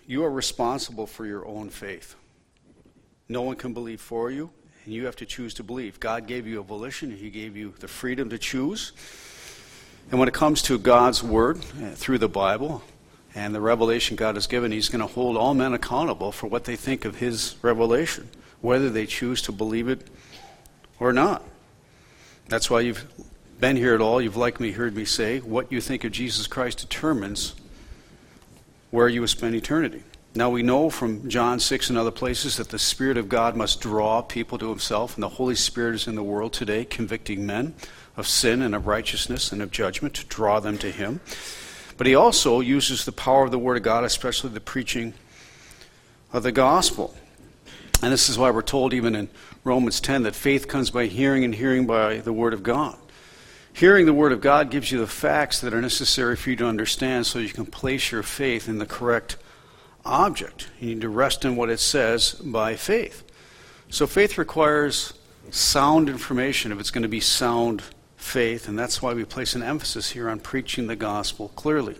You are responsible for your own faith. No one can believe for you, and you have to choose to believe. God gave you a volition. He gave you the freedom to choose. And when it comes to God's Word, through the Bible, and the revelation God has given, He's going to hold all men accountable for what they think of His revelation, whether they choose to believe it or not. That's why you've been here at all. You've likely heard me say, what you think of Jesus Christ determines where you will spend eternity. Now we know from John 6 and other places that the Spirit of God must draw people to Himself, and the Holy Spirit is in the world today convicting men of sin and of righteousness and of judgment to draw them to Him. But He also uses the power of the Word of God, especially the preaching of the gospel. And this is why we're told even in Romans 10 that faith comes by hearing and hearing by the Word of God. Hearing the Word of God gives you the facts that are necessary for you to understand so you can place your faith in the correct object. You need to rest in what it says by faith. So faith requires sound information if it's going to be sound faith, and that's why we place an emphasis here on preaching the gospel clearly.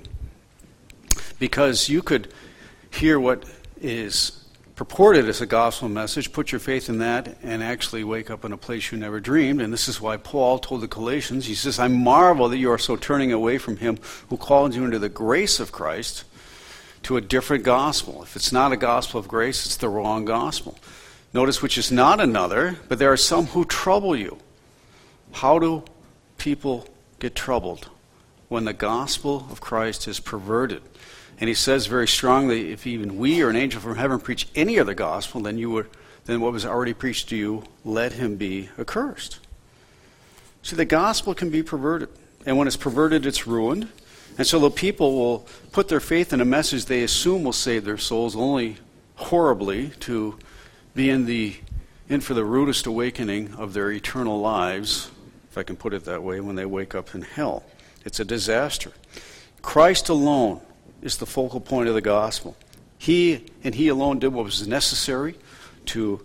Because you could hear what is purported as a gospel message, put your faith in that, and actually wake up in a place you never dreamed. And this is why Paul told the Galatians, he says, I marvel that you are so turning away from Him who called you into the grace of Christ to a different gospel. If it's not a gospel of grace, it's the wrong gospel. Notice which is not another, but there are some who trouble you. How do people get troubled? When the gospel of Christ is perverted. And he says very strongly, if even we or an angel from heaven preach any other gospel than what was already preached to you, let him be accursed. See, the gospel can be perverted. And when it's perverted, it's ruined. And so the people will put their faith in a message they assume will save their souls, only horribly to be in for the rudest awakening of their eternal lives, if I can put it that way, when they wake up in hell. It's a disaster. Christ alone is the focal point of the gospel. He and He alone did what was necessary to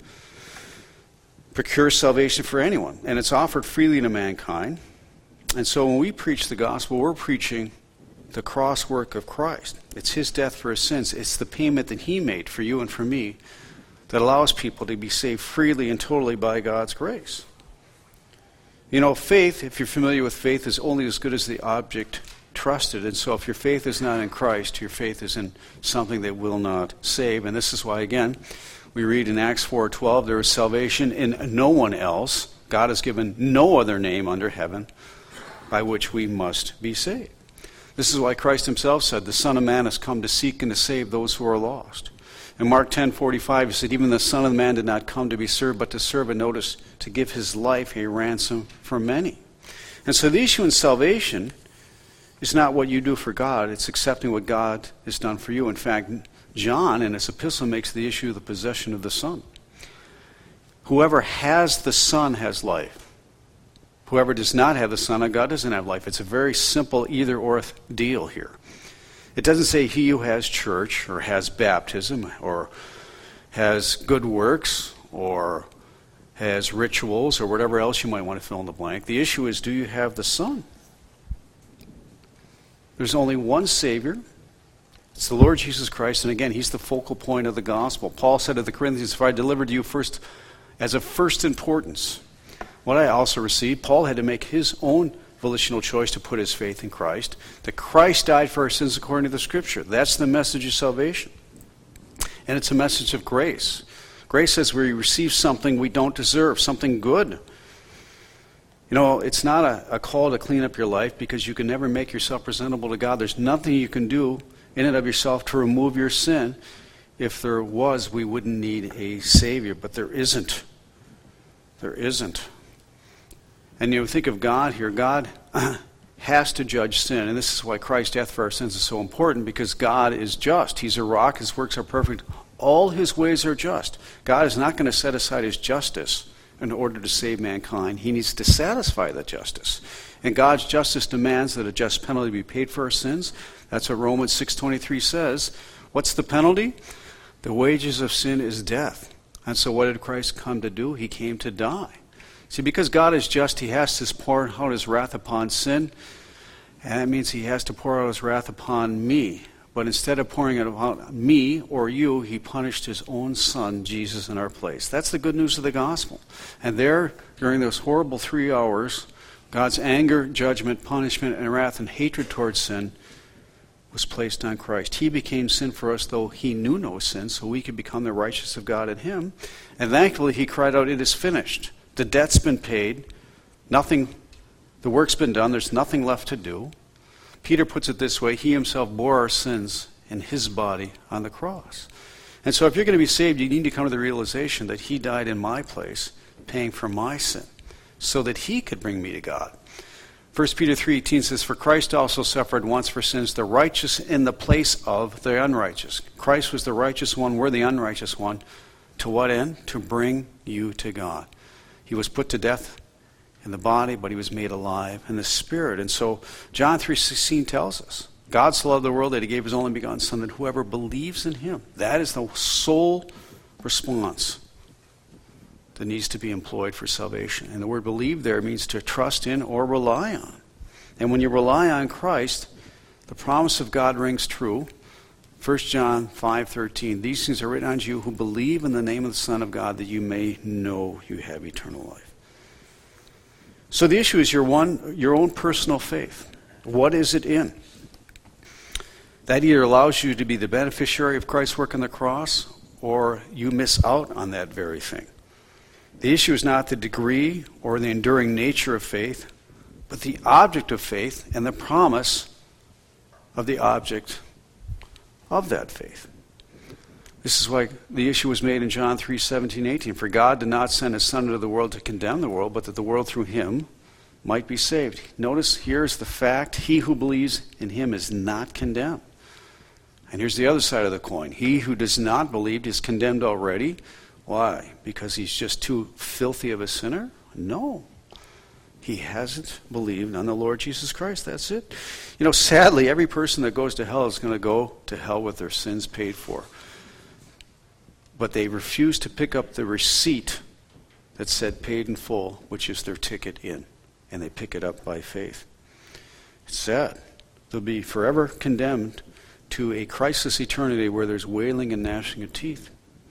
procure salvation for anyone. And it's offered freely to mankind. And so when we preach the gospel, we're preaching the cross work of Christ. It's His death for His sins. It's the payment that He made for you and for me that allows people to be saved freely and totally by God's grace. You know, faith, if you're familiar with faith, is only as good as the object trusted. And so if your faith is not in Christ, your faith is in something that will not save. And this is why, again, we read in Acts 4:12, there is salvation in no one else. God has given no other name under heaven by which we must be saved. This is why Christ Himself said, the Son of Man has come to seek and to save those who are lost. In Mark 10:45, He said, even the Son of Man did not come to be served, but to serve, and notice, to give His life a ransom for many. And so the issue in salvation is not what you do for God, it's accepting what God has done for you. In fact, John in his epistle makes the issue of the possession of the Son. Whoever has the Son has life. Whoever does not have the Son of God doesn't have life. It's a very simple either-or deal here. It doesn't say he who has church or has baptism or has good works or has rituals or whatever else you might want to fill in the blank. The issue is, do you have the Son? There's only one Savior. It's the Lord Jesus Christ. And again, He's the focal point of the gospel. Paul said to the Corinthians, if I delivered to you first as of first importance what I also received, Paul had to make his own volitional choice to put his faith in Christ. That Christ died for our sins according to the Scripture. That's the message of salvation. And it's a message of grace. Grace says we receive something we don't deserve, something good. You know, it's not a call to clean up your life because you can never make yourself presentable to God. There's nothing you can do in and of yourself to remove your sin. If there was, we wouldn't need a Savior, but there isn't. There isn't. And you think of God here. God has to judge sin, and this is why Christ's death for our sins is so important, because God is just. He's a rock. His works are perfect. All His ways are just. God is not going to set aside His justice in order to save mankind. He needs to satisfy that justice. And God's justice demands that a just penalty be paid for our sins. That's what Romans 6:23 says. What's the penalty? The wages of sin is death. And so what did Christ come to do? He came to die. See, because God is just, He has to pour out His wrath upon sin. And that means He has to pour out His wrath upon me. But instead of pouring it upon me or you, he punished his own son, Jesus, in our place. That's the good news of the gospel. And there, during those horrible 3 hours, God's anger, judgment, punishment, and wrath and hatred towards sin was placed on Christ. He became sin for us, though he knew no sin, so we could become the righteousness of God in him. And thankfully, he cried out, "It is finished." The debt's been paid. The work's been done. There's nothing left to do. Peter puts it this way: he himself bore our sins in his body on the cross. And so if you're going to be saved, you need to come to the realization that he died in my place, paying for my sin, so that he could bring me to God. 1 Peter 3:18 says, "For Christ also suffered once for sins, the righteous in the place of the unrighteous." Christ was the righteous one, we're the unrighteous one. To what end? To bring you to God. He was put to death in the body, but he was made alive in the spirit. And so John 3:16 tells us, God so loved the world that he gave his only begotten Son, that whoever believes in him, that is the sole response that needs to be employed for salvation. And the word believe there means to trust in or rely on. And when you rely on Christ, the promise of God rings true. 1 John 5:13, "These things are written unto you who believe in the name of the Son of God, that you may know you have eternal life." So the issue is your own personal faith. What is it in? That either allows you to be the beneficiary of Christ's work on the cross, or you miss out on that very thing. The issue is not the degree or the enduring nature of faith, but the object of faith and the promise of the object of that faith. This is why the issue was made in John 3:17-18. "For God did not send his Son into the world to condemn the world, but that the world through him might be saved." Notice, here's the fact: he who believes in him is not condemned. And here's the other side of the coin: he who does not believe is condemned already. Why? Because he's just too filthy of a sinner? No. He hasn't believed on the Lord Jesus Christ. That's it. Sadly, every person that goes to hell is going to go to hell with their sins paid for. But they refuse to pick up the receipt that said paid in full, which is their ticket in. And they pick it up by faith. It's sad. They'll be forever condemned to a Christless eternity where there's wailing and gnashing of teeth.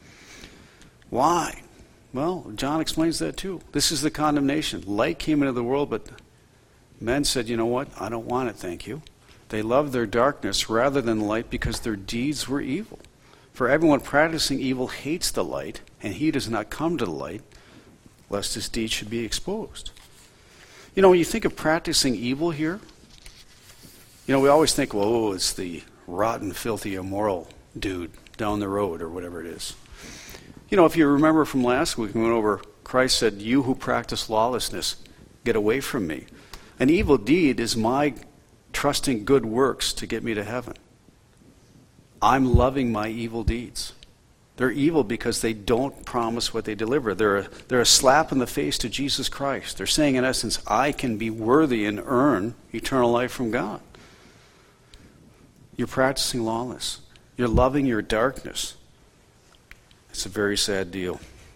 Why? Well, John explains that too. This is the condemnation. Light came into the world, but men said, "You know what? I don't want it, thank you." They loved their darkness rather than light because their deeds were evil. For everyone practicing evil hates the light, and he does not come to the light, lest his deeds should be exposed. When you think of practicing evil here, we always think, well, it's the rotten, filthy, immoral dude down the road or whatever it is. If you remember from last week, we went over, Christ said, "You who practice lawlessness, get away from me." An evil deed is my trusting good works to get me to heaven. I'm loving my evil deeds. They're evil because they don't promise what they deliver. They're a slap in the face to Jesus Christ. They're saying, in essence, I can be worthy and earn eternal life from God. You're practicing lawless. You're loving your darkness. It's a very sad deal.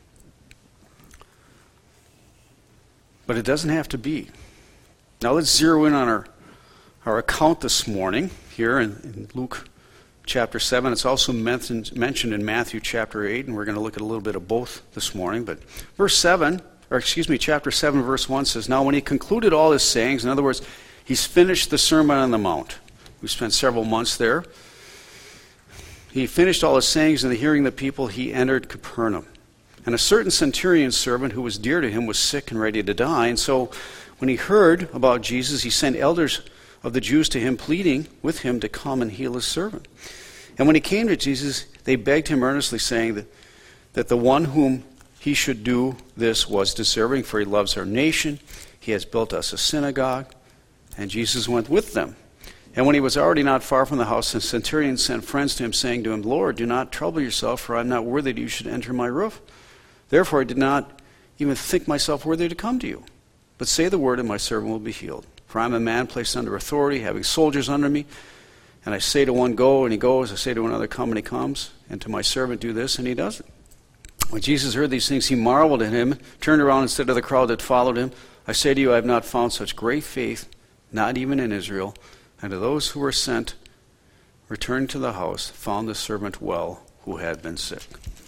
But it doesn't have to be. Now let's zero in on our account this morning here in Luke chapter 7. It's also mentioned in Matthew chapter 8, and we're going to look at a little bit of both this morning. But chapter 7, verse 1 says, "Now when he concluded all his sayings," in other words, he's finished the Sermon on the Mount. We spent several months there. He finished all his sayings in the hearing of the people. He entered Capernaum. And a certain centurion's servant who was dear to him was sick and ready to die. And so when he heard about Jesus, he sent elders of the Jews to him, pleading with him to come and heal his servant. And when he came to Jesus, they begged him earnestly, saying that the one whom he should do this was deserving, for he loves our nation. He has built us a synagogue. And Jesus went with them. And when he was already not far from the house, the centurion sent friends to him, saying to him, "Lord, do not trouble yourself, for I am not worthy that you should enter my roof. Therefore I did not even think myself worthy to come to you. But say the word, and my servant will be healed. For I am a man placed under authority, having soldiers under me. And I say to one, go, and he goes. I say to another, come, and he comes. And to my servant, do this, and he does it." When Jesus heard these things, he marveled at him, turned around and said to the crowd that followed him, "I say to you, I have not found such great faith, not even in Israel. And to those who were sent, returned to the house, found the servant well who had been sick.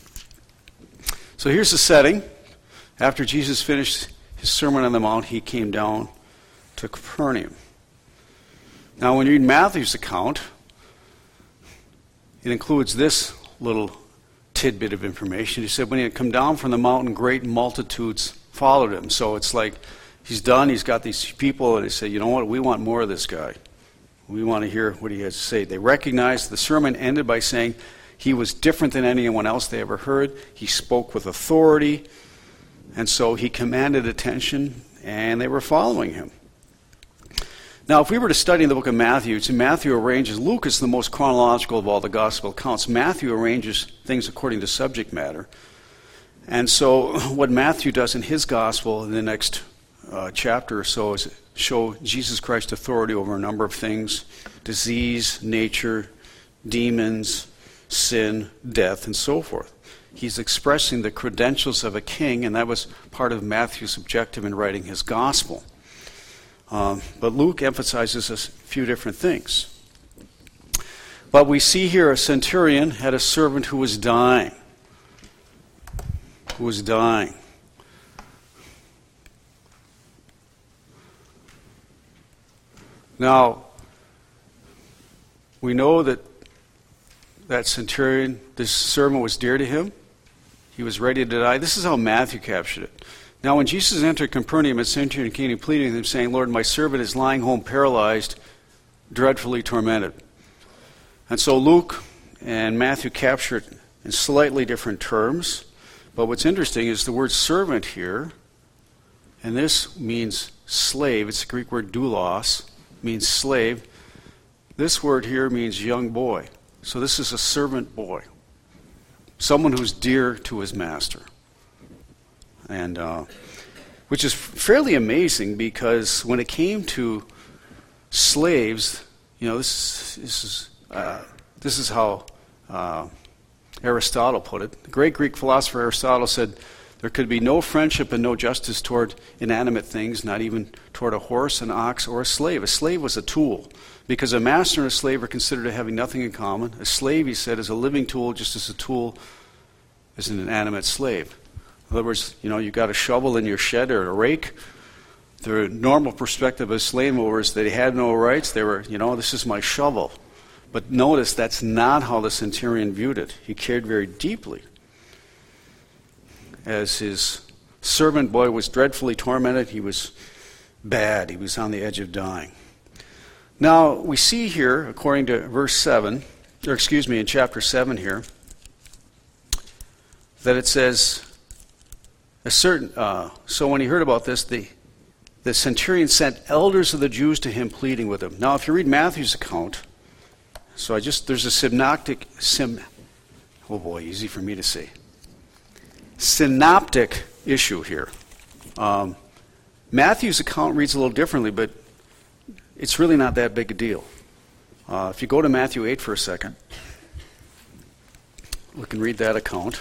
So here's the setting. After Jesus finished his Sermon on the Mount, he came down to Capernaum. Now, when you read Matthew's account, it includes this little tidbit of information. He said when he had come down from the mountain, great multitudes followed him. So it's like he's done, he's got these people, and they say, you know what, we want more of this guy. We want to hear what he has to say. They recognized the sermon ended by saying he was different than anyone else they ever heard. He spoke with authority, and so he commanded attention, and they were following him. Now, if we were to study the book of Matthew, Matthew arranges, Luke is the most chronological of all the gospel accounts. Matthew arranges things according to subject matter. And so what Matthew does in his gospel in the next chapter or so is show Jesus Christ's authority over a number of things: disease, nature, demons, sin, death, and so forth. He's expressing the credentials of a king, and that was part of Matthew's objective in writing his gospel. But Luke emphasizes a few different things. But we see here a centurion had a servant who was dying. Now, we know that centurion, this servant was dear to him. He was ready to die. This is how Matthew captured it. Now, when Jesus entered Capernaum, a centurion came and pleaded with him, saying, Lord, my servant is lying home paralyzed, dreadfully tormented. And so Luke and Matthew capture it in slightly different terms. But what's interesting is the word servant here, and this means slave. It's the Greek word doulos, means slave. This word here means young boy. So this is a servant boy, someone who's dear to his master. And which is fairly amazing, because when it came to slaves, you know, this is how Aristotle put it. The great Greek philosopher Aristotle said there could be no friendship and no justice toward inanimate things, not even toward a horse, an ox, or a slave. A slave was a tool, because a master and a slave are considered having nothing in common. A slave, he said, is a living tool, just as a tool is an inanimate slave. In other words, you know, you got a shovel in your shed or a rake. The normal perspective of slave owners, they had no rights. They were, you know, this is my shovel. But notice that's not how the centurion viewed it. He cared very deeply. As his servant boy was dreadfully tormented, he was bad. He was on the edge of dying. Now, we see here, according to in chapter 7 here, that it says, so when he heard about this, the centurion sent elders of the Jews to him, pleading with him. Now, if you read Matthew's account, there's a synoptic issue here. Matthew's account reads a little differently, but it's really not that big a deal. If you go to Matthew 8 for a second, we can read that account.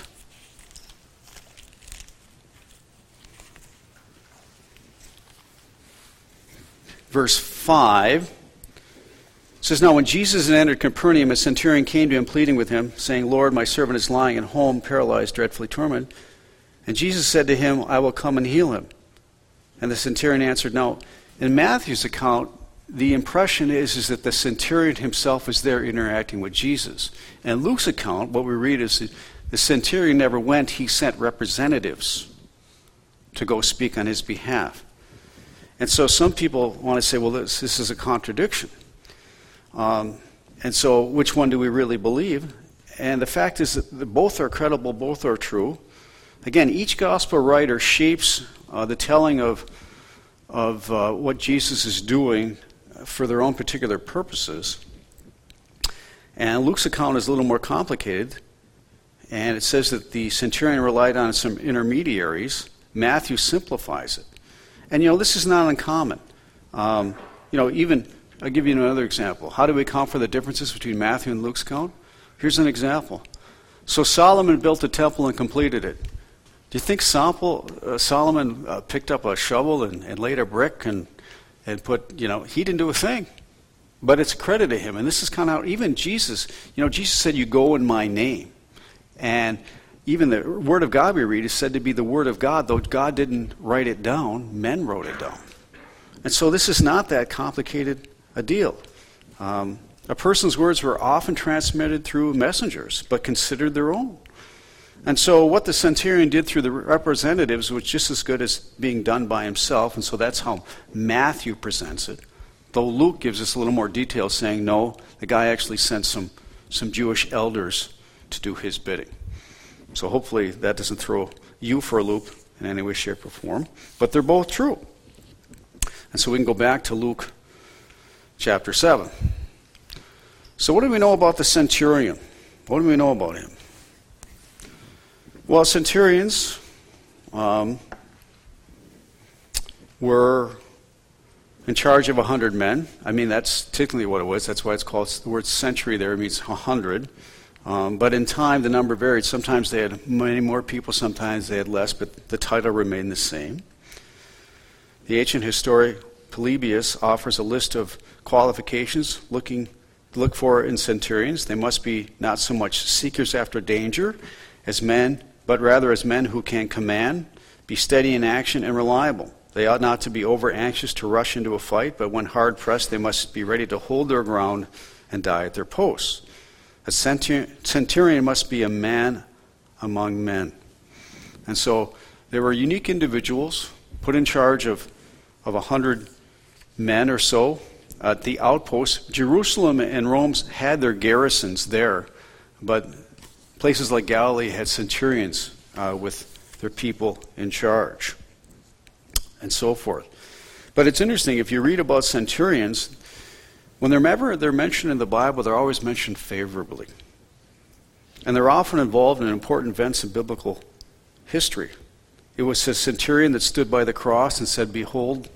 Verse 5 says, Now when Jesus had entered Capernaum, a centurion came to him, pleading with him, saying, Lord, my servant is lying at home, paralyzed, dreadfully tormented. And Jesus said to him, I will come and heal him. And the centurion answered. Now, in Matthew's account, the impression is that the centurion himself is there interacting with Jesus. In Luke's account, what we read is that the centurion never went. He sent representatives to go speak on his behalf. And so some people want to say, well, this is a contradiction. And so which one do we really believe? And the fact is that both are credible, both are true. Again, each gospel writer shapes the telling of what Jesus is doing for their own particular purposes. And Luke's account is a little more complicated. And it says that the centurion relied on some intermediaries. Matthew simplifies it. And, you know, this is not uncommon. Even, I'll give you another example. How do we account for the differences between Matthew and Luke's account? Here's an example. So Solomon built a temple and completed it. Do you think Solomon picked up a shovel and laid a brick and put, he didn't do a thing. but it's credit to him. And this is kind of how even Jesus, Jesus said, you go in my name. And even the word of God we read is said to be the word of God, though God didn't write it down, men wrote it down. And so this is not that complicated a deal. A person's words were often transmitted through messengers, but considered their own. And so what the centurion did through the representatives was just as good as being done by himself, and so that's how Matthew presents it. Though Luke gives us a little more detail, saying, no, the guy actually sent some Jewish elders to do his bidding. So hopefully that doesn't throw you for a loop in any way, shape, or form. But they're both true. And so we can go back to Luke chapter 7. So what do we know about the centurion? What do we know about him? Well, centurions were in charge of 100 men. I mean, that's technically what it was. That's why it's called, the word century there means 100. But in time, the number varied. Sometimes they had many more people, sometimes they had less, but the title remained the same. The ancient historian Polybius offers a list of qualifications to look for in centurions. They must be not so much seekers after danger as men, but rather as men who can command, be steady in action, and reliable. They ought not to be over anxious to rush into a fight, but when hard pressed, they must be ready to hold their ground and die at their posts. A centurion must be a man among men. And so there were unique individuals put in charge of 100 men or so at the outposts. Jerusalem and Rome had their garrisons there, but places like Galilee had centurions with their people in charge, and so forth. But it's interesting, if you read about centurions, whenever they're mentioned in the Bible, they're always mentioned favorably. And they're often involved in important events in biblical history. It was a centurion that stood by the cross and said, behold,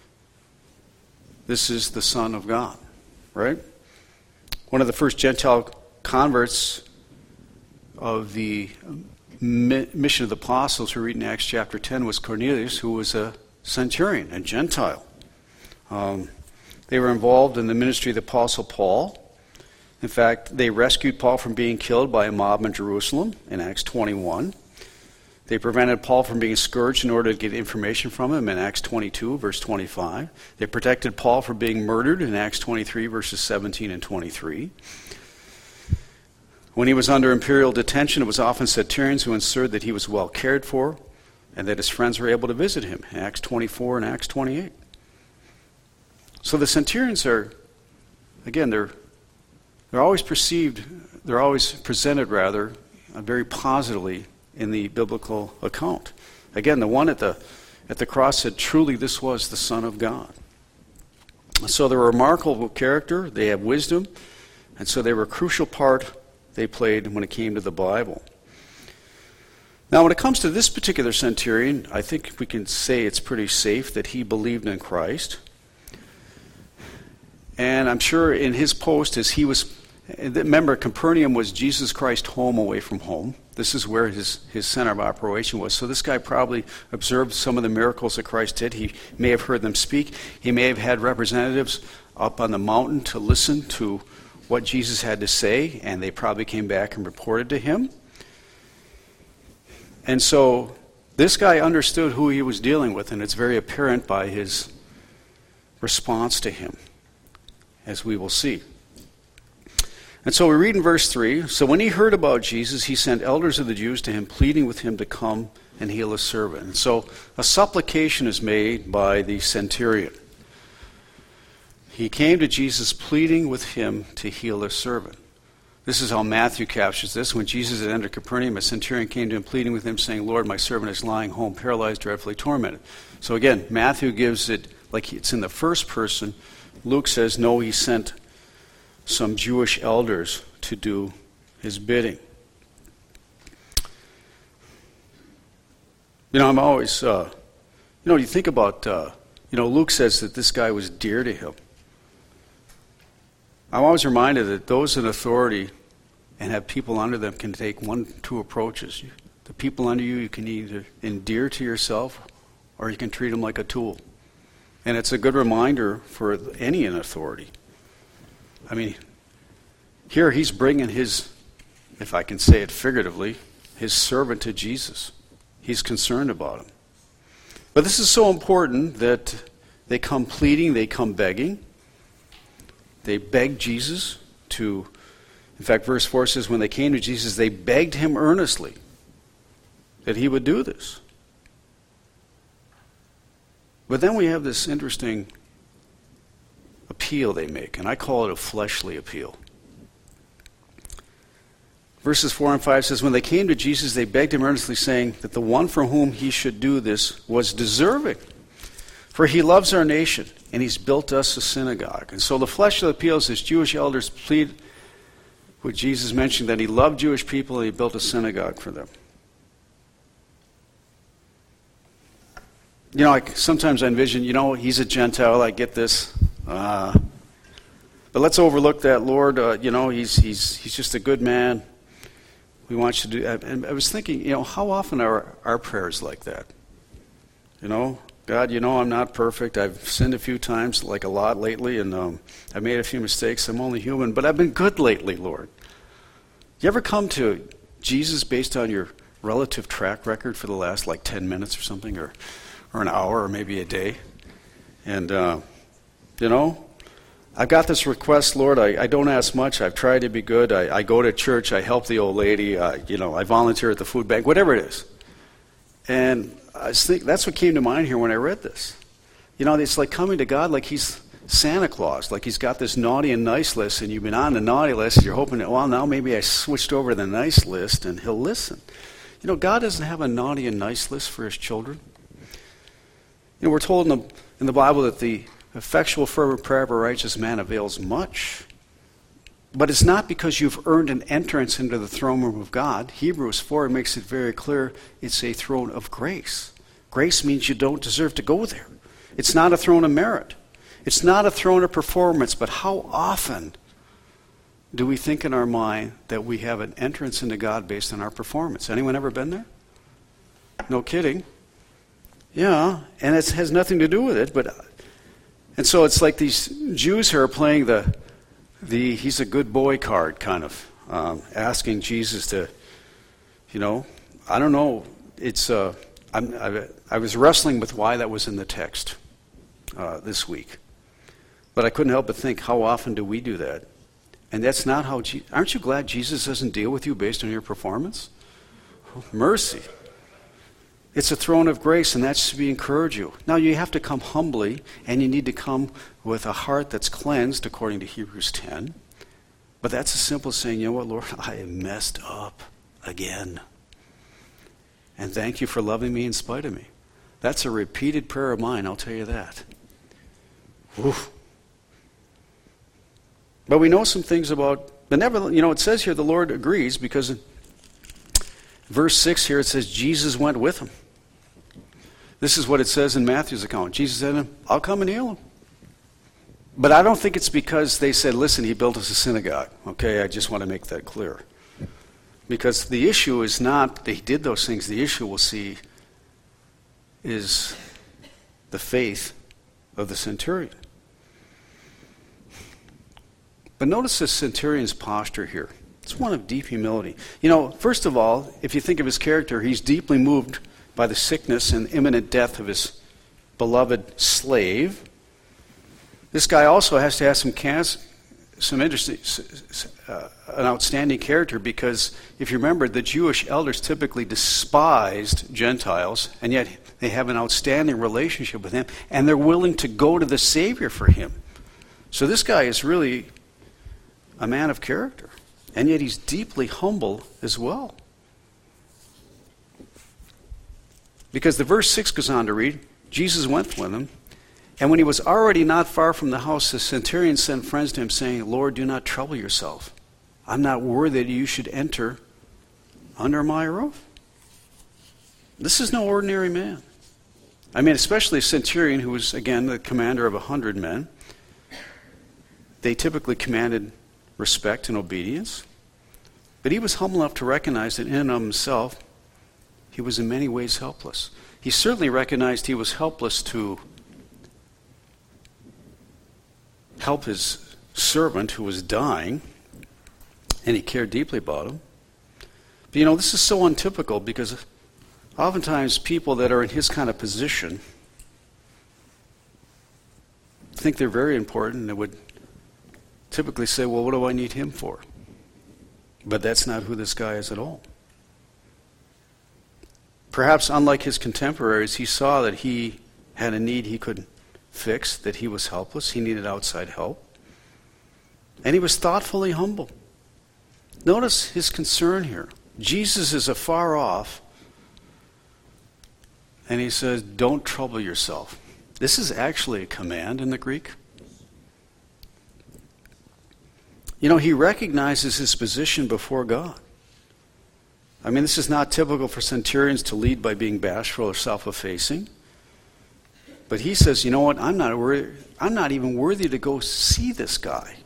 this is the Son of God, right? One of the first Gentile converts of the mission of the apostles who read in Acts chapter 10 was Cornelius, who was a centurion, a Gentile. They were involved in the ministry of the Apostle Paul. In fact, they rescued Paul from being killed by a mob in Jerusalem in Acts 21. They prevented Paul from being scourged in order to get information from him in Acts 22, verse 25. They protected Paul from being murdered in Acts 23, verses 17 and 23. When he was under imperial detention, it was often centurions who ensured that he was well cared for and that his friends were able to visit him in Acts 24 and Acts 28. So the centurions are, again, they're always presented very positively in the biblical account. Again, the one at the cross said, truly this was the Son of God. So they're a remarkable character, they have wisdom, and so they were a crucial part they played when it came to the Bible. Now, when it comes to this particular centurion, I think we can say it's pretty safe that he believed in Christ. And I'm sure in his post, as he was, remember, Capernaum was Jesus Christ's home away from home. This is where his center of operation was. So this guy probably observed some of the miracles that Christ did. He may have heard them speak. He may have had representatives up on the mountain to listen to what Jesus had to say, and they probably came back and reported to him. And so this guy understood who he was dealing with, and it's very apparent by his response to him, as we will see. And so we read in verse 3, so when he heard about Jesus, he sent elders of the Jews to him, pleading with him to come and heal his servant. And so a supplication is made by the centurion. He came to Jesus pleading with him to heal his servant. This is how Matthew captures this. When Jesus had entered Capernaum, a centurion came to him pleading with him, saying, Lord, my servant is lying home, paralyzed, dreadfully tormented. So again, Matthew gives it like it's in the first person. Luke says, no, he sent some Jewish elders to do his bidding. I'm always, you think about, Luke says that this guy was dear to him. I'm always reminded that those in authority and have people under them can take two approaches. The people under you can either endear to yourself or you can treat them like a tool. And it's a good reminder for any in authority. I mean, here he's bringing his, if I can say it figuratively, his servant to Jesus. He's concerned about him. But this is so important that they come pleading, they come begging. They beg Jesus to, in fact, verse 4 says, when they came to Jesus, they begged him earnestly that he would do this. But then we have this interesting appeal they make, and I call it a fleshly appeal. Verses 4 and 5 says, when they came to Jesus, they begged him earnestly, saying that the one for whom he should do this was deserving. For he loves our nation, and he's built us a synagogue. And so the fleshly appeal is Jewish elders plead with Jesus, mentioning that he loved Jewish people and he built a synagogue for them. Sometimes I envision, he's a Gentile, I get this. But let's overlook that, Lord. He's just a good man. We want you to do. And I was thinking, how often are our prayers like that? God, I'm not perfect. I've sinned a few times, like a lot lately, and I've made a few mistakes. I'm only human, but I've been good lately, Lord. You ever come to Jesus based on your relative track record for the last 10 minutes or something, or an hour, or maybe a day? And, I've got this request, Lord. I don't ask much. I've tried to be good. I go to church. I help the old lady. I volunteer at the food bank, whatever it is. And I think that's what came to mind here when I read this. It's like coming to God like he's Santa Claus, like he's got this naughty and nice list, and you've been on the naughty list, and you're hoping that, now maybe I switched over to the nice list, and he'll listen. God doesn't have a naughty and nice list for his children. We're told in the Bible that the effectual fervent prayer of a righteous man avails much. But it's not because you've earned an entrance into the throne room of God. Hebrews 4 makes it very clear it's a throne of grace. Grace means you don't deserve to go there. It's not a throne of merit. It's not a throne of performance. But how often do we think in our mind that we have an entrance into God based on our performance? Anyone ever been there? No kidding. Yeah, and it has nothing to do with it. And so it's like these Jews who are playing the he's a good boy card, kind of, asking Jesus to, I don't know. It's I was wrestling with why that was in the text this week, but I couldn't help but think, how often do we do that? And that's not how. Aren't you glad Jesus doesn't deal with you based on your performance? Oh, mercy. It's a throne of grace, and that's to encourage you. Now, you have to come humbly, and you need to come with a heart that's cleansed, according to Hebrews 10. But that's as simple as saying, what, Lord, I am messed up again. And thank you for loving me in spite of me. That's a repeated prayer of mine, I'll tell you that. Oof. But we know some things about, but never, it says here the Lord agrees, because in verse 6 here it says Jesus went with him. This is what it says in Matthew's account. Jesus said to him, I'll come and heal him. But I don't think it's because they said, listen, he built us a synagogue. Okay, I just want to make that clear. Because the issue is not that he did those things. The issue we'll see is the faith of the centurion. But notice the centurion's posture here. It's one of deep humility. First of all, if you think of his character, he's deeply moved by the sickness and imminent death of his beloved slave. This guy also has to have some interesting, an outstanding character, because if you remember, the Jewish elders typically despised Gentiles, and yet they have an outstanding relationship with him, and they're willing to go to the Savior for him. So this guy is really a man of character, and yet he's deeply humble as well. Because the verse 6 goes on to read, Jesus went with him, and when he was already not far from the house, the centurion sent friends to him, saying, Lord, do not trouble yourself. I'm not worthy that you should enter under my roof. This is no ordinary man. I mean, especially a centurion who was, again, the commander of 100 men. They typically commanded respect and obedience. But he was humble enough to recognize that in and of himself, he was in many ways helpless. He certainly recognized he was helpless to help his servant who was dying, and he cared deeply about him. But this is so untypical because oftentimes people that are in his kind of position think they're very important and they would typically say, well, what do I need him for? But that's not who this guy is at all. Perhaps unlike his contemporaries, he saw that he had a need he couldn't fix, that he was helpless, he needed outside help. And he was thoughtfully humble. Notice his concern here. Jesus is afar off, and he says, don't trouble yourself. This is actually a command in the Greek. He recognizes his position before God. This is not typical for centurions to lead by being bashful or self-effacing. But he says, you know what, I'm not even worthy to go see this guy.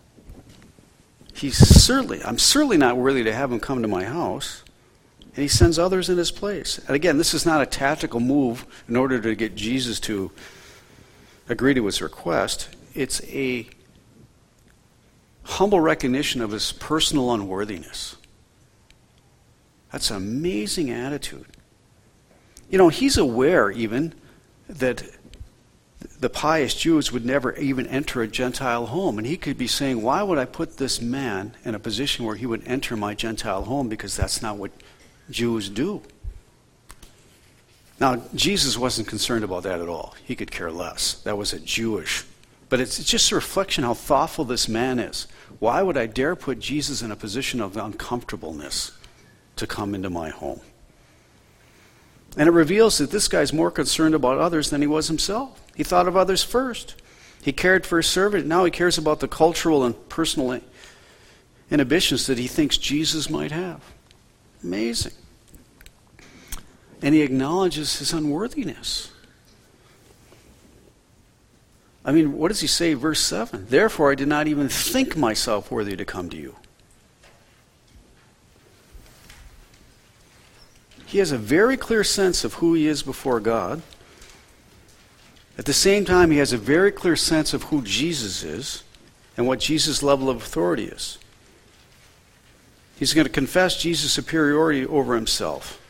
I'm certainly not worthy to have him come to my house. And he sends others in his place. And again, this is not a tactical move in order to get Jesus to agree to his request. It's a humble recognition of his personal unworthiness. That's an amazing attitude. He's aware even that the pious Jews would never even enter a Gentile home. And he could be saying, why would I put this man in a position where he would enter my Gentile home? Because that's not what Jews do. Now, Jesus wasn't concerned about that at all. He could care less. That was a Jewish. But it's just a reflection how thoughtful this man is. Why would I dare put Jesus in a position of uncomfortableness to come into my home? And it reveals that this guy's more concerned about others than he was himself. He thought of others first. He cared for his servant. Now he cares about the cultural and personal inhibitions that he thinks Jesus might have. Amazing. And he acknowledges his unworthiness. What does he say? Verse 7. Therefore I did not even think myself worthy to come to you. He has a very clear sense of who he is before God. At the same time, he has a very clear sense of who Jesus is and what Jesus' level of authority is. He's going to confess Jesus' superiority over himself.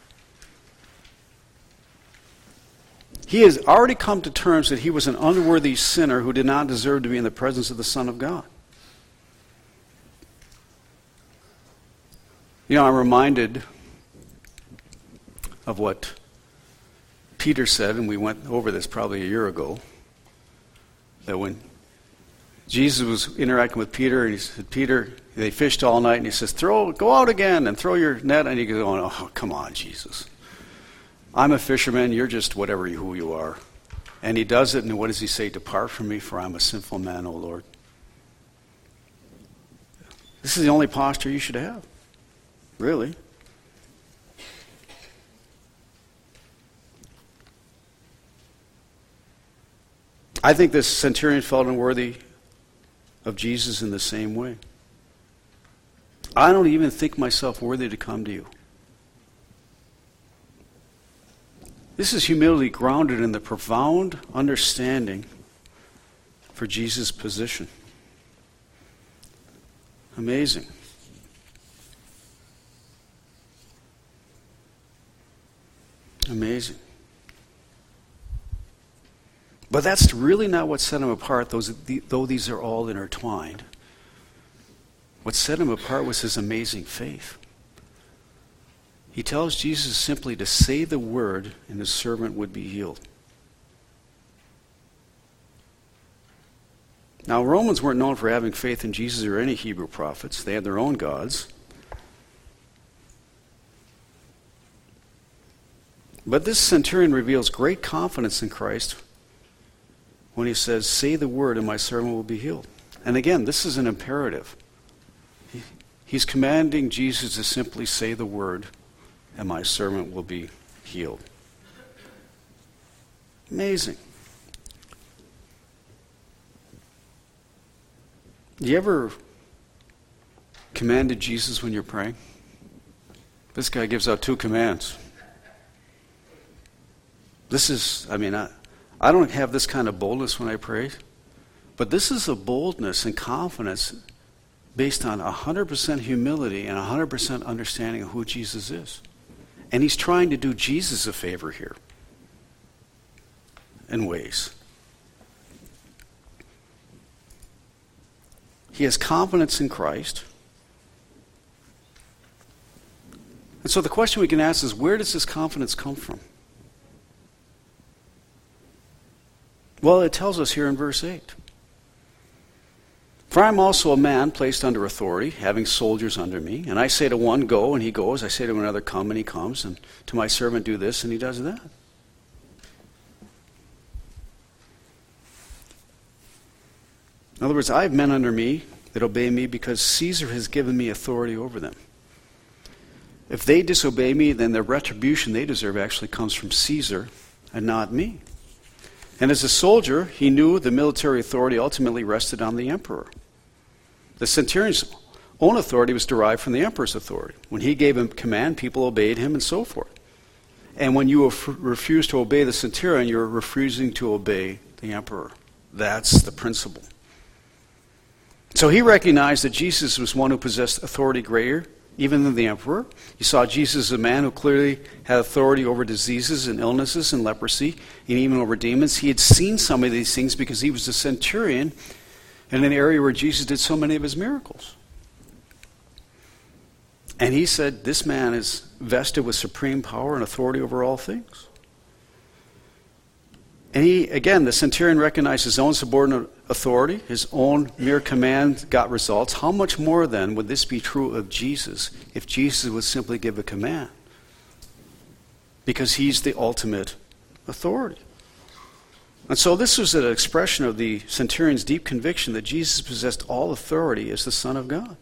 He has already come to terms that he was an unworthy sinner who did not deserve to be in the presence of the Son of God. I'm reminded of what Peter said, and we went over this probably a year ago, that when Jesus was interacting with Peter, and he said, Peter, they fished all night, and he says, go out again and throw your net, and he goes, oh, come on, Jesus. I'm a fisherman, you're just who you are. And he does it, and what does he say? Depart from me, for I'm a sinful man, O Lord. This is the only posture you should have, really. I think this centurion felt unworthy of Jesus in the same way. I don't even think myself worthy to come to you. This is humility grounded in the profound understanding for Jesus' position. Amazing. Amazing. But that's really not what set him apart, though these are all intertwined. What set him apart was his amazing faith. He tells Jesus simply to say the word and his servant would be healed. Now, Romans weren't known for having faith in Jesus or any Hebrew prophets. They had their own gods. But this centurion reveals great confidence in Christ when he says, say the word and my servant will be healed. And again, this is an imperative. He's commanding Jesus to simply say the word and my servant will be healed. Amazing. You ever commanded Jesus when you're praying? This guy gives out 2 commands. This is, I don't have this kind of boldness when I pray, But this is a boldness and confidence based on 100% humility and 100% understanding of who Jesus is. And he's trying to do Jesus a favor here in ways. He has confidence in Christ. And so the question we can ask is, where does this confidence come from? Well, it tells us here in verse 8. For I am also a man placed under authority, having soldiers under me. And I say to one, go, and he goes. I say to another, come, and he comes. And to my servant, do this, and he does that. In other words, I have men under me that obey me because Caesar has given me authority over them. If they disobey me, then the retribution they deserve actually comes from Caesar and not me. And as a soldier, he knew the military authority ultimately rested on the emperor. The centurion's own authority was derived from the emperor's authority. When he gave him command, people obeyed him and so forth. And when you refuse to obey the centurion, you're refusing to obey the emperor. That's the principle. So he recognized that Jesus was one who possessed authority greater even than the emperor. He saw Jesus as a man who clearly had authority over diseases and illnesses and leprosy and even over demons. He had seen some of these things because he was a centurion in an area where Jesus did so many of his miracles. And he said, this man is vested with supreme power and authority over all things. And the centurion recognized his own subordinate authority, his own mere command got results. How much more then would this be true of Jesus if Jesus would simply give a command? Because he's the ultimate authority. And so this was an expression of the centurion's deep conviction that Jesus possessed all authority as the Son of God.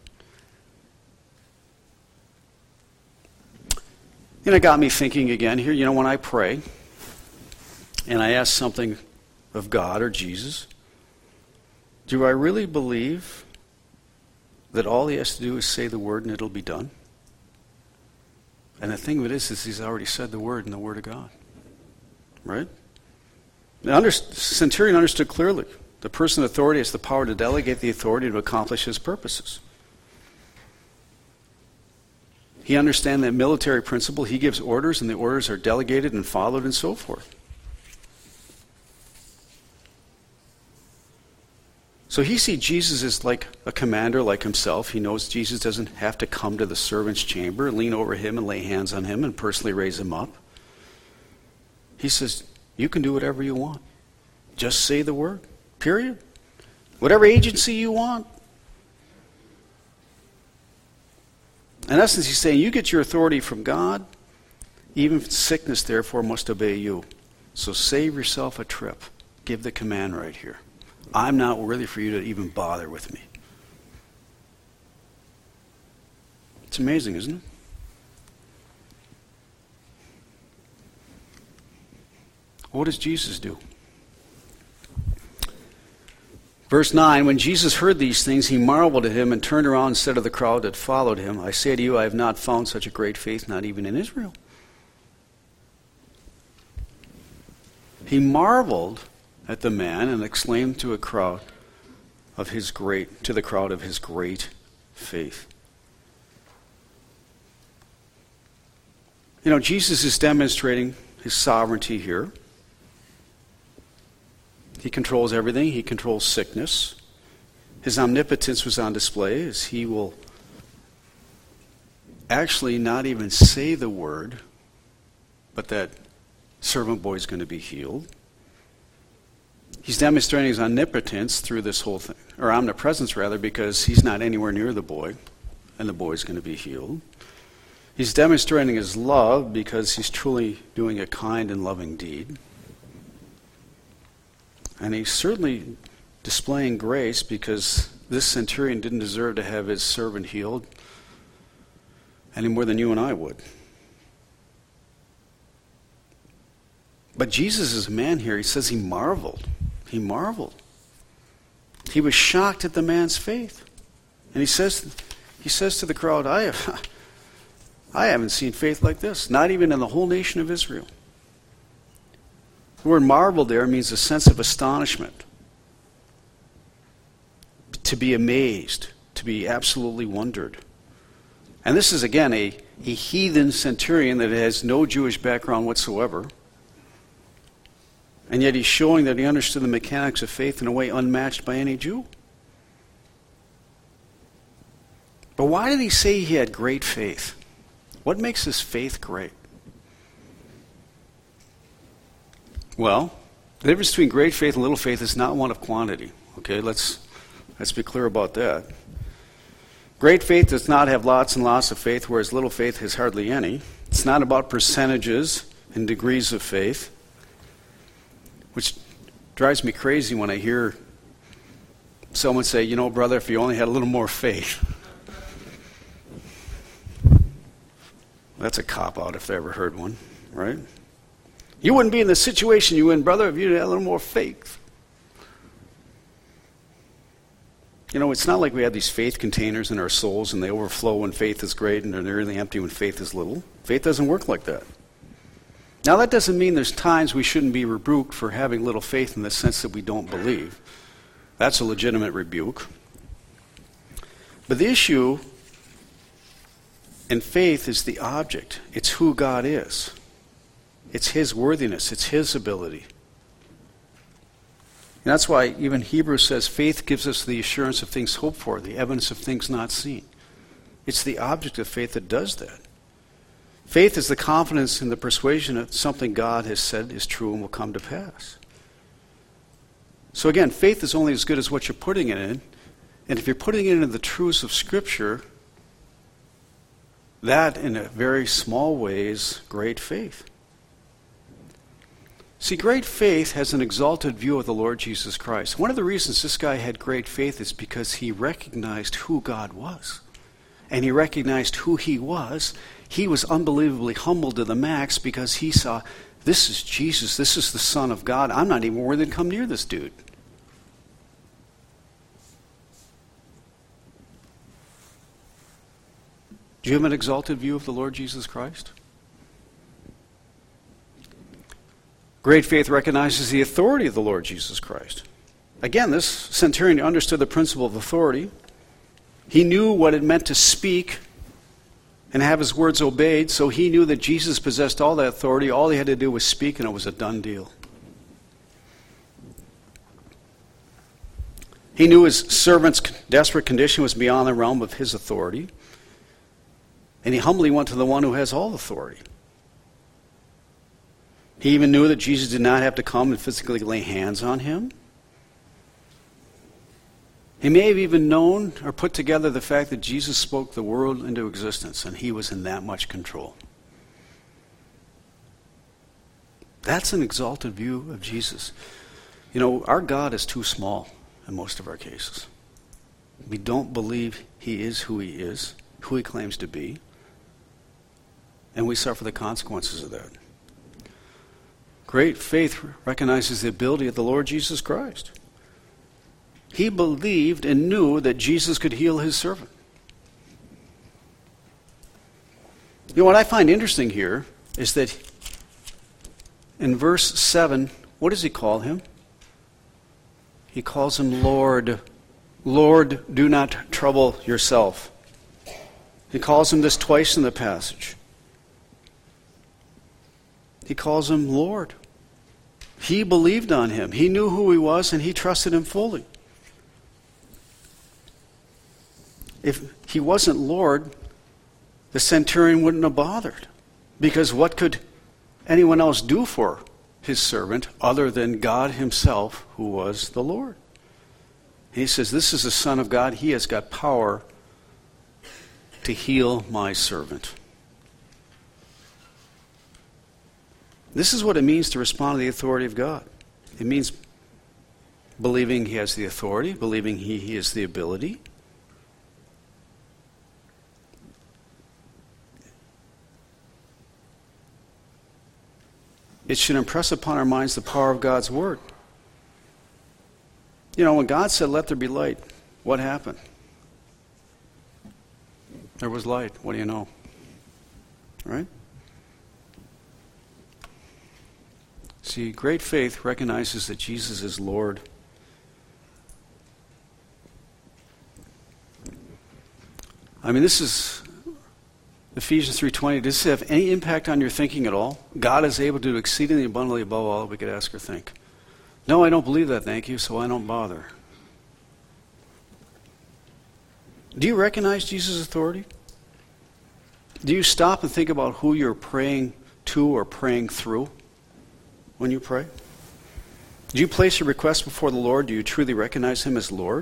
And it got me thinking again here, when I pray and I ask something of God or Jesus, do I really believe that all he has to do is say the word and it'll be done? And the thing of it is he's already said the word in the Word of God. Right? The centurion understood clearly. The person of authority has the power to delegate the authority to accomplish his purposes. He understands that military principle. He gives orders, and the orders are delegated and followed and so forth. So he sees Jesus as like a commander like himself. He knows Jesus doesn't have to come to the servant's chamber, lean over him and lay hands on him and personally raise him up. He says, you can do whatever you want. Just say the word, period. Whatever agency you want. In essence, he's saying, you get your authority from God. Even sickness, therefore, must obey you. So save yourself a trip. Give the command right here. I'm not worthy for you to even bother with me. It's amazing, isn't it? What does Jesus do? Verse 9, when Jesus heard these things, he marveled at him and turned around and said to the crowd that followed him, I say to you, I have not found such a great faith, not even in Israel. He marveled at the man and exclaimed to the crowd of his great faith. Jesus is demonstrating his sovereignty here. He controls everything. He controls sickness. His omnipotence was on display as he will actually not even say the word, but that servant boy is going to be healed. He's demonstrating his omnipotence through this whole thing, or omnipresence rather, because he's not anywhere near the boy, and the boy is going to be healed. He's demonstrating his love because he's truly doing a kind and loving deed. And he's certainly displaying grace because this centurion didn't deserve to have his servant healed any more than you and I would. But Jesus is a man here. He says he marveled. He marveled. He was shocked at the man's faith. And he says to the crowd, I haven't seen faith like this, not even in the whole nation of Israel. The word marvel there means a sense of astonishment. to be amazed, to be absolutely wondered. And this is, again, a heathen centurion that has no Jewish background whatsoever. And yet he's showing that he understood the mechanics of faith in a way unmatched by any Jew. But why did he say he had great faith? What makes his faith great? Well, the difference between great faith and little faith is not one of quantity. Okay, let's be clear about that. Great faith does not have lots and lots of faith, whereas little faith has hardly any. It's not about percentages and degrees of faith, which drives me crazy when I hear someone say, you know, brother, if you only had a little more faith. That's a cop-out if I ever heard one, right? You wouldn't be in the situation you in, brother, if you had a little more faith. You know, it's not like we have these faith containers in our souls and they overflow when faith is great and they're really empty when faith is little. Faith doesn't work like that. Now, that doesn't mean there's times we shouldn't be rebuked for having little faith in the sense that we don't believe. That's a legitimate rebuke. But the issue in faith is the object. It's who God is. It's His worthiness. It's His ability. And that's why even Hebrews says faith gives us the assurance of things hoped for, the evidence of things not seen. It's the object of faith that does that. Faith is the confidence in the persuasion that something God has said is true and will come to pass. So again, faith is only as good as what you're putting it in. And if you're putting it into the truths of Scripture, that in a very small way is great faith. See, great faith has an exalted view of the Lord Jesus Christ. One of the reasons this guy had great faith is because he recognized who God was. And he recognized who He was. He was unbelievably humbled to the max because he saw, this is Jesus, this is the Son of God. I'm not even worthy to come near this dude. Do you have an exalted view of the Lord Jesus Christ? Great faith recognizes the authority of the Lord Jesus Christ. Again, this centurion understood the principle of authority. He knew what it meant to speak and have his words obeyed, so he knew that Jesus possessed all that authority. All he had to do was speak, and it was a done deal. He knew his servant's desperate condition was beyond the realm of his authority, and he humbly went to the one who has all authority. He even knew that Jesus did not have to come and physically lay hands on him. He may have even known or put together the fact that Jesus spoke the world into existence, and he was in that much control. That's an exalted view of Jesus. You know, our God is too small in most of our cases. We don't believe He is who He is, who He claims to be, and we suffer the consequences of that. Great faith recognizes the ability of the Lord Jesus Christ. He believed and knew that Jesus could heal his servant. You know, what I find interesting here is that in verse 7, what does he call him? He calls him Lord. Lord, do not trouble yourself. He calls him this twice in the passage. He calls him Lord. He believed on him. He knew who he was, and he trusted him fully. If he wasn't Lord, the centurion wouldn't have bothered. Because what could anyone else do for his servant other than God himself, who was the Lord? He says, this is the Son of God. He has got power to heal my servant. This is what it means to respond to the authority of God. It means believing He has the authority, believing He has the ability. It should impress upon our minds the power of God's Word. You know, when God said, let there be light, what happened? There was light. What do you know? Right? See, great faith recognizes that Jesus is Lord. I mean, this is Ephesians 3:20. Does this have any impact on your thinking at all? God is able to do exceedingly abundantly above all that we could ask or think. No, I don't believe that, thank you, so I don't bother. Do you recognize Jesus' authority? Do you stop and think about who you're praying to or praying through when you pray? Do you place your request before the Lord? Do you truly recognize Him as Lord?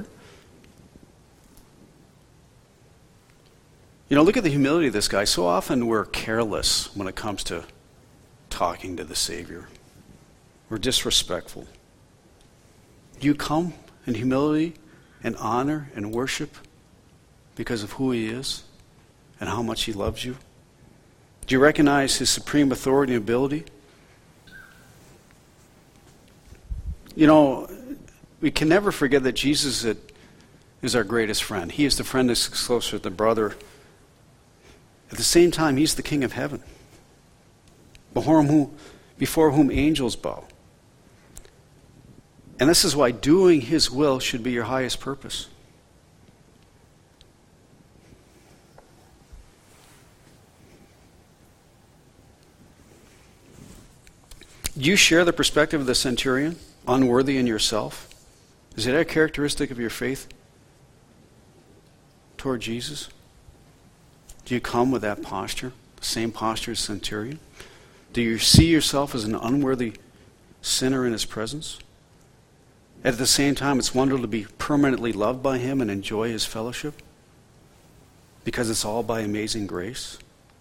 You know, look at the humility of this guy. So often we're careless when it comes to talking to the Savior. We're disrespectful. Do you come in humility and honor and worship because of who He is and how much He loves you? Do you recognize His supreme authority and ability? You know, we can never forget that Jesus is our greatest friend. He is the friend that's closer than brother. At the same time, He's the King of heaven, before whom angels bow. And this is why doing His will should be your highest purpose. Do you share the perspective of the centurion, unworthy in yourself? Is it a characteristic of your faith toward Jesus? Do you come with that posture, the same posture as centurion? Do you see yourself as an unworthy sinner in His presence? At the same time, it's wonderful to be permanently loved by Him and enjoy His fellowship because it's all by amazing grace.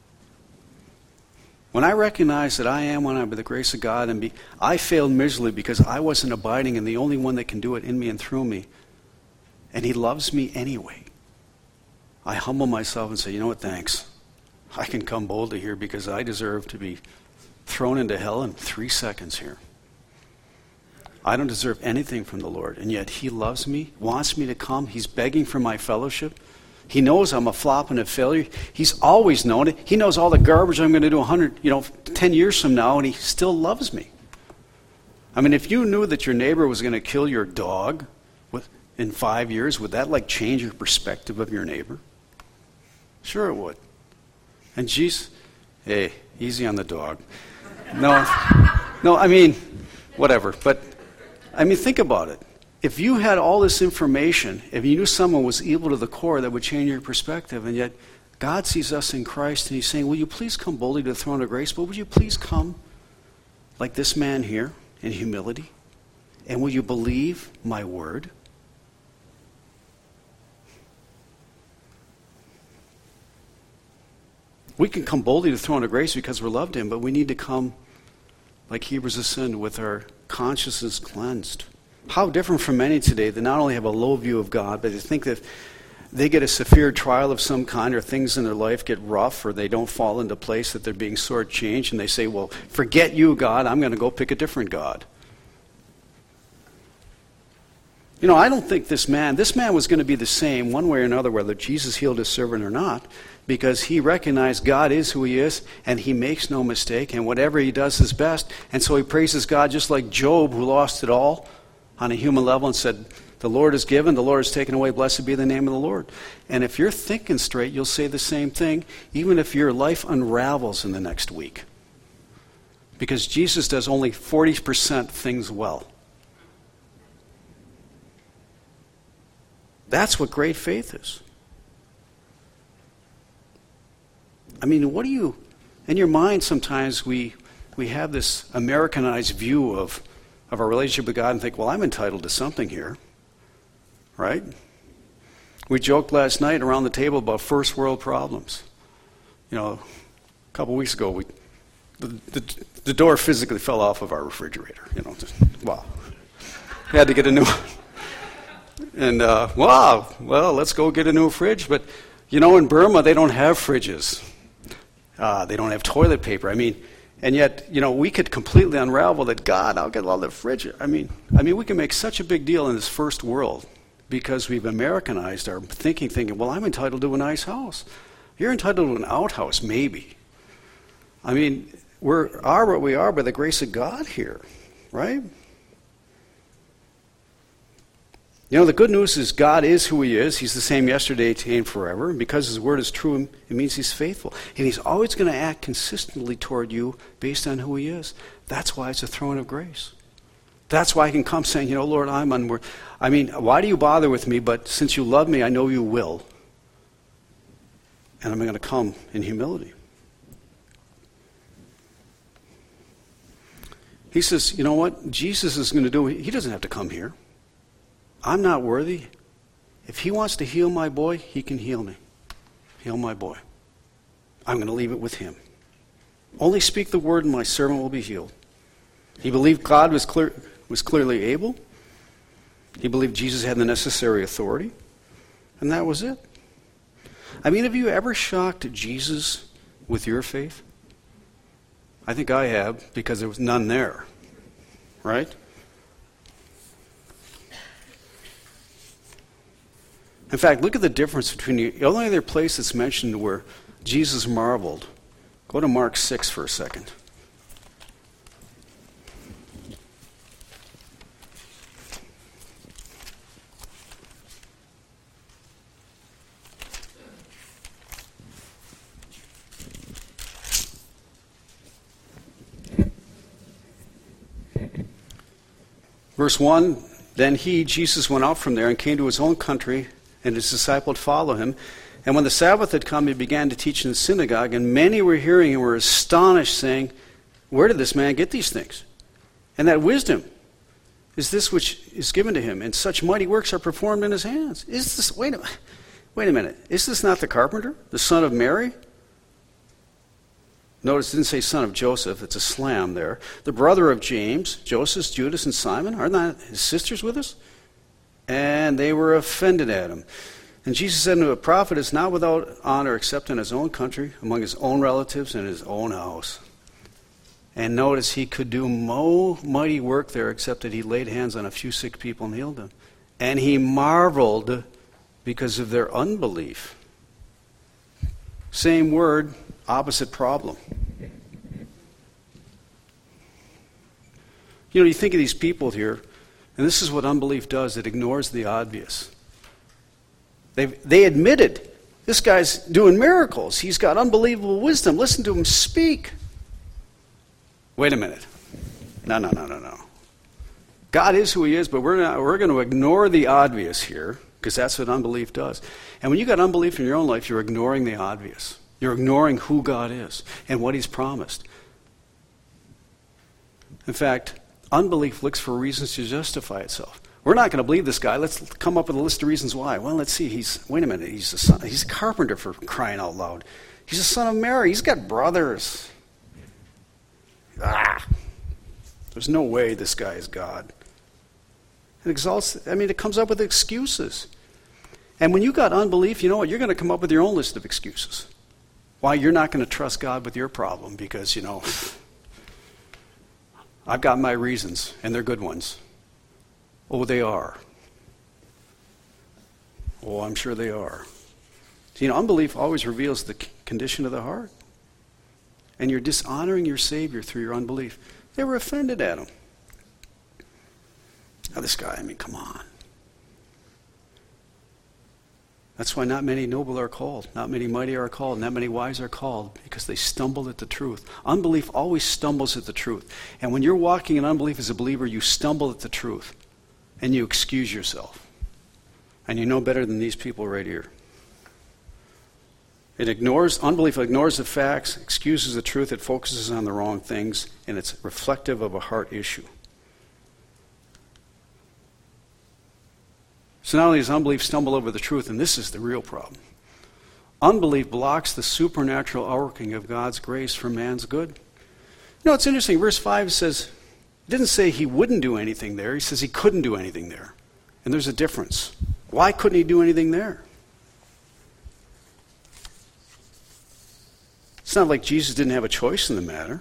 When I recognize that I am one by the grace of God, and I failed miserably because I wasn't abiding in the only one that can do it in me and through me, and He loves me anyway, I humble myself and say, you know what, thanks. I can come boldly here because I deserve to be thrown into hell in 3 seconds here. I don't deserve anything from the Lord, and yet He loves me, wants me to come. He's begging for my fellowship. He knows I'm a flop and a failure. He's always known it. He knows all the garbage I'm going to do 10 years from now, and He still loves me. I mean, if you knew that your neighbor was going to kill your dog in 5 years, would that change your perspective of your neighbor? Sure it would. And Jesus, hey, easy on the dog. No, I mean, whatever. But, I mean, think about it. If you had all this information, if you knew someone was evil to the core, that would change your perspective. And yet, God sees us in Christ, and He's saying, will you please come boldly to the throne of grace, but would you please come like this man here in humility? And will you believe my word? We can come boldly to the throne of grace because we're loved Him, but we need to come like Hebrews ascend with our consciousness cleansed. How different from many today that not only have a low view of God, but they think that they get a severe trial of some kind, or things in their life get rough, or they don't fall into place, that they're being shortchanged, and they say, well, forget you, God, I'm going to go pick a different God. You know, I don't think this man was going to be the same one way or another, whether Jesus healed his servant or not, because he recognized God is who He is, and He makes no mistake, and whatever he does is best. And so he praises God just like Job, who lost it all on a human level and said, the Lord has given, the Lord has taken away, blessed be the name of the Lord. And if you're thinking straight, you'll say the same thing, even if your life unravels in the next week. Because Jesus does only 40% things well. That's what great faith is. I mean, what do you, in your mind sometimes we have this Americanized view of our relationship with God and think, well, I'm entitled to something here, right? We joked last night around the table about first world problems. You know, a couple weeks ago, the door physically fell off of our refrigerator. Wow. We had to get a new one. And, well, let's go get a new fridge. But, in Burma, they don't have fridges. They don't have toilet paper. I mean, and yet, we could completely unravel that. God, I'll get all the fridge. I mean, we can make such a big deal in this first world because we've Americanized our thinking, well, I'm entitled to a nice house. You're entitled to an outhouse, maybe. I mean, we are what we are by the grace of God here, right? You know, the good news is God is who he is. He's the same yesterday, today, and forever. And because his word is true, it means he's faithful. And he's always going to act consistently toward you based on who he is. That's why it's a throne of grace. That's why I can come saying, Lord, I'm unworthy. I mean, why do you bother with me? But since you love me, I know you will. And I'm going to come in humility. He says, you know what? Jesus is going to do, he doesn't have to come here. I'm not worthy. If he wants to heal my boy, he can heal me. Heal my boy. I'm going to leave it with him. Only speak the word and my servant will be healed. He believed God was clearly able. He believed Jesus had the necessary authority. And that was it. I mean, have you ever shocked Jesus with your faith? I think I have, because there was none there. Right? In fact, look at the difference between the only other place that's mentioned where Jesus marveled. Go to Mark 6 for a second. Verse 1, then he, Jesus, went out from there and came to his own country, and his disciples followed him. And when the Sabbath had come, he began to teach in the synagogue, and many were hearing and were astonished, saying, where did this man get these things? And that wisdom is this which is given to him, and such mighty works are performed in his hands. Wait a minute. Is this not the carpenter, the son of Mary? Notice it didn't say son of Joseph, it's a slam there. The brother of James, Joseph, Judas, and Simon, are not his sisters with us? And they were offended at him. And Jesus said to a prophet is not without honor except in his own country, among his own relatives, and his own house. And notice he could do no mighty work there except that he laid hands on a few sick people and healed them. And he marveled because of their unbelief. Same word, opposite problem. You think of these people here, and this is what unbelief does. It ignores the obvious. They admitted, this guy's doing miracles. He's got unbelievable wisdom. Listen to him speak. Wait a minute. No. God is who he is, but we're going to ignore the obvious here, because that's what unbelief does. And when you got unbelief in your own life, you're ignoring the obvious. You're ignoring who God is and what he's promised. In fact, unbelief looks for reasons to justify itself. We're not going to believe this guy. Let's come up with a list of reasons why. Well, let's see. He's a carpenter, for crying out loud. He's a son of Mary. He's got brothers. There's no way this guy is God. It comes up with excuses. And when you got unbelief, you know what? You're going to come up with your own list of excuses. Why you're not going to trust God with your problem because, I've got my reasons, and they're good ones. Oh, they are. Oh, I'm sure they are. Unbelief always reveals the condition of the heart. And you're dishonoring your Savior through your unbelief. They were offended at him. Now this guy, come on. That's why not many noble are called, not many mighty are called, not many wise are called, because they stumbled at the truth. Unbelief always stumbles at the truth. And when you're walking in unbelief as a believer, you stumble at the truth. And you excuse yourself. And you know better than these people right here. Unbelief ignores the facts, excuses the truth, it focuses on the wrong things, and it's reflective of a heart issue. So not only does unbelief stumble over the truth, and this is the real problem, unbelief blocks the supernatural outworking of God's grace for man's good. It's interesting. Verse 5 says, it didn't say he wouldn't do anything there. He says he couldn't do anything there. And there's a difference. Why couldn't he do anything there? It's not like Jesus didn't have a choice in the matter.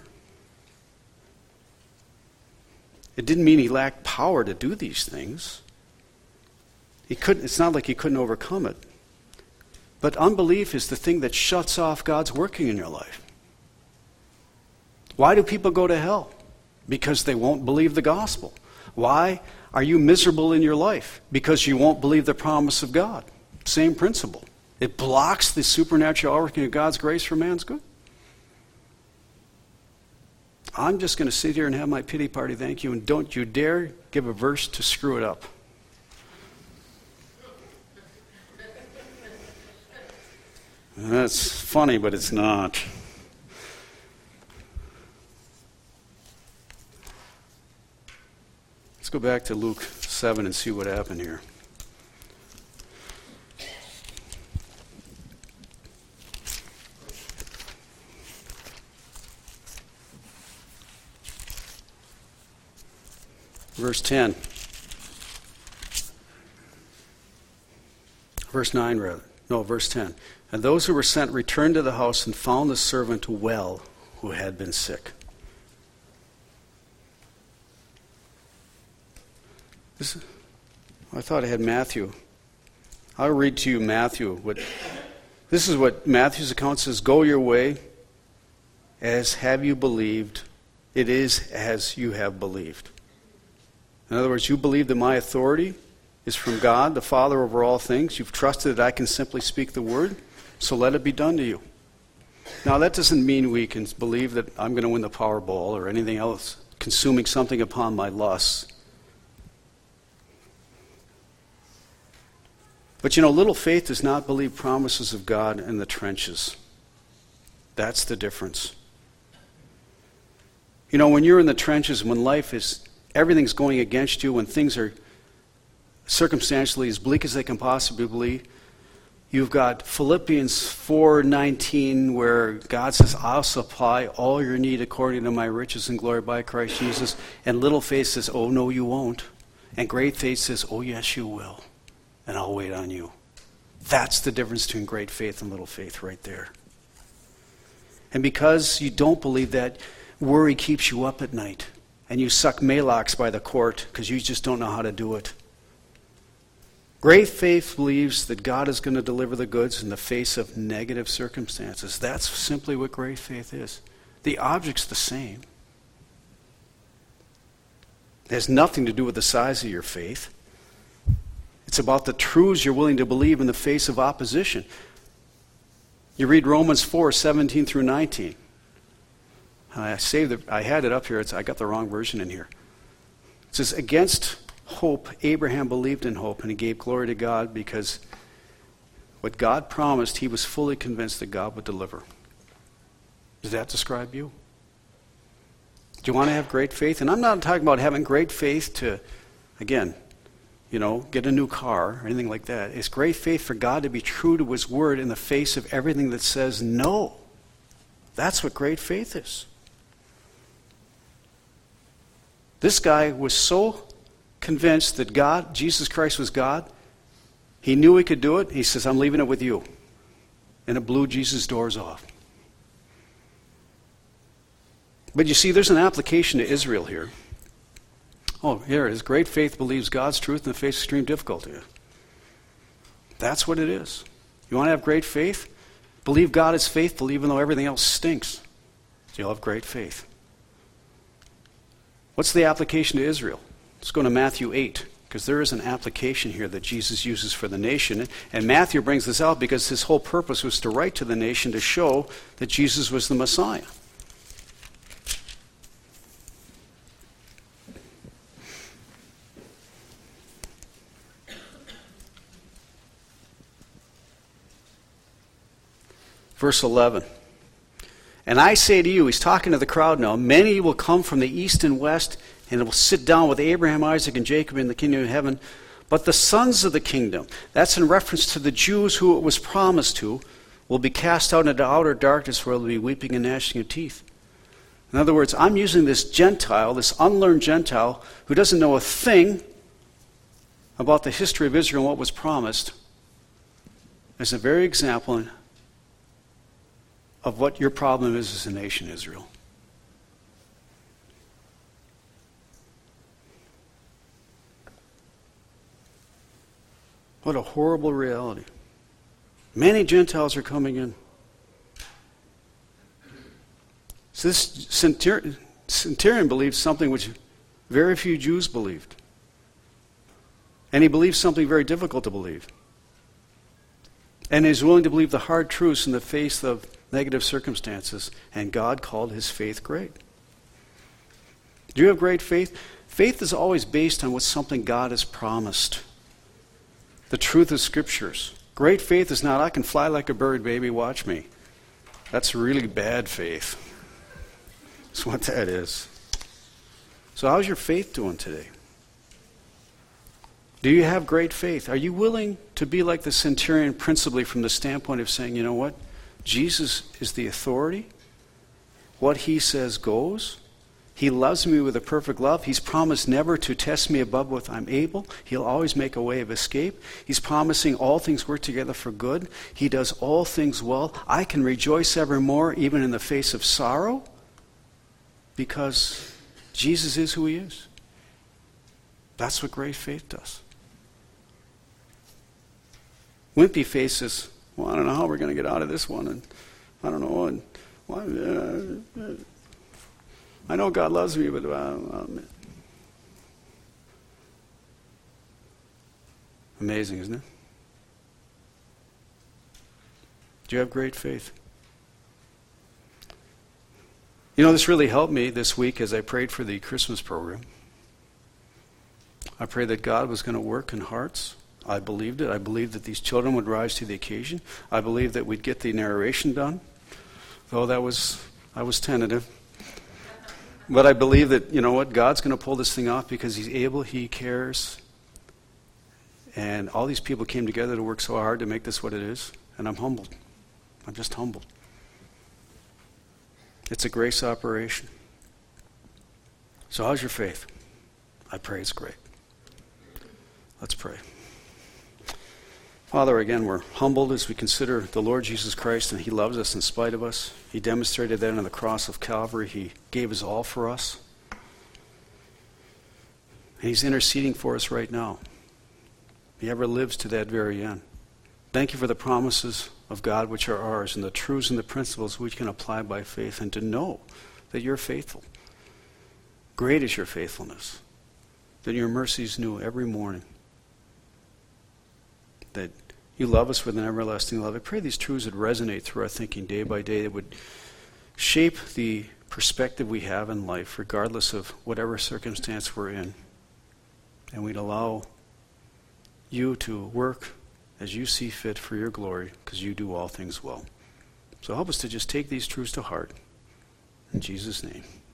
It didn't mean he lacked power to do these things. It's not like he couldn't overcome it. But unbelief is the thing that shuts off God's working in your life. Why do people go to hell? Because they won't believe the gospel. Why are you miserable in your life? Because you won't believe the promise of God. Same principle. It blocks the supernatural outworking of God's grace for man's good. I'm just going to sit here and have my pity party, thank you, and don't you dare give a verse to screw it up. That's funny, but it's not. Let's go back to Luke 7 and see what happened here. Verse 10. Verse 9, rather. No, verse 10. And those who were sent returned to the house and found the servant well who had been sick. I thought I had Matthew. I'll read to you Matthew. This is what Matthew's account says. Go your way, as have you believed. It is as you have believed. In other words, you believe that my authority is from God, the Father over all things. You've trusted that I can simply speak the word, so let it be done to you. Now, that doesn't mean we can believe that I'm going to win the Powerball or anything else, consuming something upon my lusts. But little faith does not believe promises of God in the trenches. That's the difference. When you're in the trenches, when everything's going against you, when things are circumstantially as bleak as they can possibly be, you've got Philippians 4:19 where God says, I'll supply all your need according to my riches and glory by Christ Jesus. And little faith says, oh, no, you won't. And great faith says, oh, yes, you will. And I'll wait on you. That's the difference between great faith and little faith right there. And because you don't believe that, worry keeps you up at night. And you suck Malox by the quart because you just don't know how to do it. Great faith believes that God is going to deliver the goods in the face of negative circumstances. That's simply what great faith is. The object's the same. It has nothing to do with the size of your faith. It's about the truths you're willing to believe in the face of opposition. You read Romans 4:17 through 19. I had it up here. I got the wrong version in here. It says, against hope, Abraham believed in hope, and he gave glory to God because what God promised, he was fully convinced that God would deliver. Does that describe you? Do you want to have great faith? And I'm not talking about having great faith to, again, get a new car or anything like that. It's great faith for God to be true to his word in the face of everything that says no. That's what great faith is. This guy was so convinced that Jesus Christ was God, he knew he could do it. He says, I'm leaving it with you. And it blew Jesus' doors off. But you see, there's an application to Israel here. Oh, here it is. Great faith believes God's truth in the face of extreme difficulty. That's what it is. You want to have great faith? Believe God is faithful even though everything else stinks. So you'll have great faith. What's the application to Israel? Let's go to Matthew 8, because there is an application here that Jesus uses for the nation. And Matthew brings this out because his whole purpose was to write to the nation to show that Jesus was the Messiah. Verse 11. And I say to you, he's talking to the crowd now, many will come from the east and west, and will sit down with Abraham, Isaac, and Jacob in the kingdom of heaven. But the sons of the kingdom, that's in reference to the Jews who it was promised to, will be cast out into outer darkness where there will be weeping and gnashing of teeth. In other words, I'm using this Gentile, this unlearned Gentile, who doesn't know a thing about the history of Israel and what was promised, as a very example of what your problem is as a nation, Israel. What a horrible reality. Many Gentiles are coming in. So this centurion believes something which Very few Jews believed. And he believed something very difficult to believe. And he was willing to believe the hard truths in the face of negative circumstances. And God called his faith great. Do you have great faith? Faith is always based on what something God has promised. The truth of Scriptures. Great faith is not, I can fly like a bird, baby, watch me. That's really bad faith. That's what that is. So how's your faith doing today? Do you have great faith? Are you willing to be like the centurion principally from the standpoint of saying, you know what? Jesus is the authority. What he says goes. He loves me with a perfect love. He's promised never to test me above what I'm able. He'll always make a way of escape. He's promising all things work together for good. He does all things well. I can rejoice evermore, even in the face of sorrow, because Jesus is who he is. That's what great faith does. Wimpy faith says, well, I don't know how we're going to get out of this one, and I don't know, and I know God loves me, but amazing, isn't it? Do you have great faith? You know, this really helped me this week as I prayed for the Christmas program. I prayed that God was going to work in hearts. I believed it. I believed that these children would rise to the occasion. I believed that we'd get the narration done, though I was tentative. But I believe that, you know what, God's going to pull this thing off because he's able, he cares. And all these people came together to work so hard to make this what it is. And I'm humbled. I'm just humbled. It's a grace operation. So how's your faith? I pray it's great. Let's pray. Father, again, we're humbled as we consider the Lord Jesus Christ, and he loves us in spite of us. He demonstrated that on the cross of Calvary. He gave his all for us. And he's interceding for us right now. He ever lives to that very end. Thank you for the promises of God which are ours, and the truths and the principles we can apply by faith, and to know that you're faithful. Great is your faithfulness, that your mercies new every morning, that you love us with an everlasting love. I pray these truths would resonate through our thinking day by day. That would shape the perspective we have in life, regardless of whatever circumstance we're in. And we'd allow you to work as you see fit for your glory, because you do all things well. So help us to just take these truths to heart. In Jesus' name.